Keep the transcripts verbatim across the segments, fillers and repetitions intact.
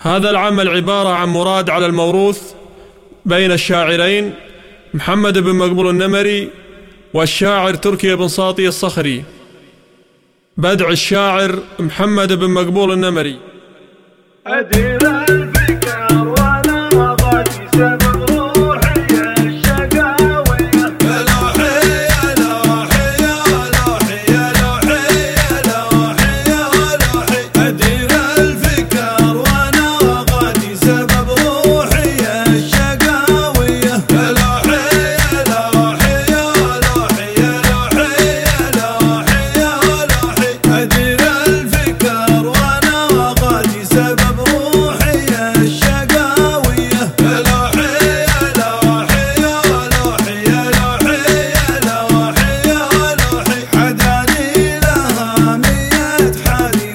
هذا العمل عبارة عن مراد على الموروث بين الشاعرين محمد بن مقبول النمري والشاعر تركي بن ساطي الصخري. بدع الشاعر محمد بن مقبول النمري. أدير الفكر وأنا غادي سبب روحي الشقاوية. يا لوحي يا لوحي يا لوحي يا لوحي يا لوحي يا لوحي. أدير الفكر وأنا غادي سبب روحي الشقاوية. يا لوحي يا لوحي يا لوحي يا لوحي يا لوحي يا لوحي. أدير الفكر وأنا غادي سبب روحي الشقاوية. يا لوحي يا لوحي يا لوحي يا لوحي يا لوحي يا لوحي. حداني لها مية حالي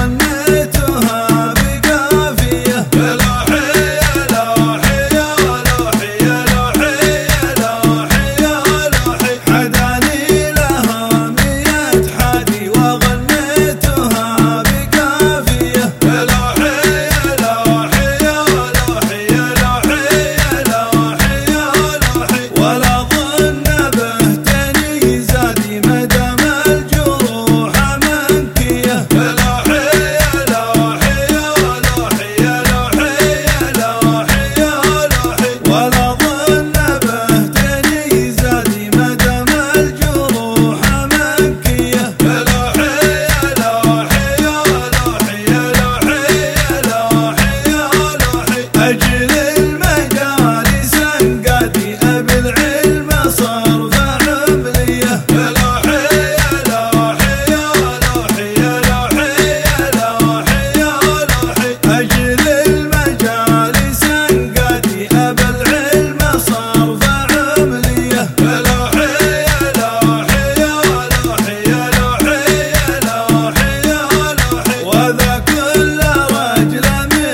وغنيتها بقافية. يا لوحي يا لوحي يا لوحي يا لوحي يا لوحي يا لوحي. حداني لها مية حالي وغنيتها بقافية. يا لوحي يا لوحي يا لوحي يا لوحي يا لوحي يا لوحي. ولا ظن بهتني زادي مدام الجروح منكية. يا لوحي يا لوحي يا لوحي يا لوحي يا لوحي يا لوحي. ولا ظن بهتني زادي مدام الجروح منكية. يا لوحي يا لوحي يا لوحي يا لوحي يا لوحي يا لوحي. أجل المجالس انقادي أبي العلم صرف عملية. يا لوحي يا لوحي يا لوحي يا لوحي يا لوحي يا لوحي. أجل المجالس انقادي أبي العلم صرف عملية. يا لوحي يا لوحي يا لوحي يا لوحي يا لوحي يا لوحي. وذا كل رجل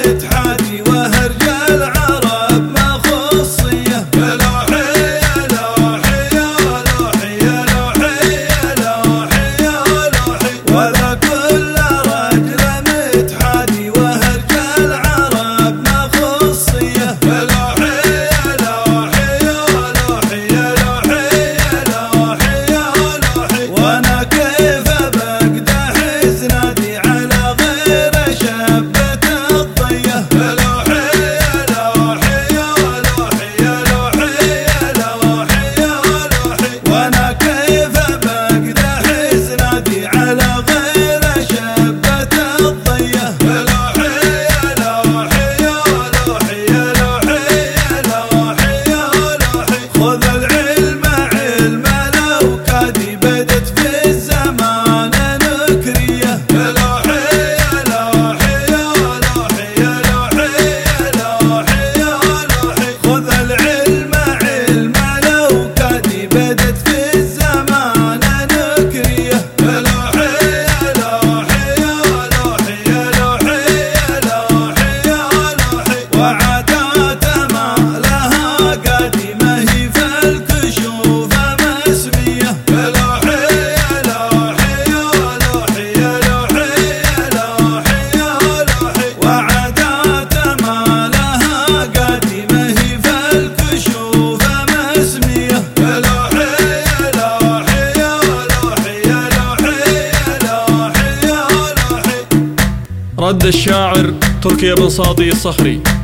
متحادي وهرج العرب ما خصية. يا لوحي يا لوحي يا لوحي يا لوحي يا لوحي يا لوحي. وذا كل رجل متحادي وهرج العرب ما خصية. يا لوحي يا لوحي يا لوحي يا لوحي يا لوحي يا لوحي. وانا كيف بقدح اسنادي على غير شبة الضية. يا لوحي يا لوحي يا لوحي يا لوحي يا لوحي يا لوحي. وانا كيف بقدح اسنادي على غير شبة الضية. يا لوحي يا لوحي يا لوحي يا لوحي يا لوحي يا لوحي. خذ العلم علم لو كادي بدت في الزمان نكرية. يا لوحي يا لوحي يا لوحي يا لوحي يا لوحي يا لوحي. خذ العلم علم لو كادي بدت في الزمان نكرية. يا لوحي يا لوحي يا لوحي يا لوحي يا لوحي يا لوحي. وعادات ما لها قديمة هي في الكشوف مسمية. يا لوحي يا لوحي يا لوحي يا لوحي يا لوحي يا لوحي. وعادات ما لها قديمة هي في الكشوف مسمية. يا لوحي يا لوحي يا لوحي يا لوحي يا لوحي يا لوحي. رد الشاعر تركي بن ساطي الصخري.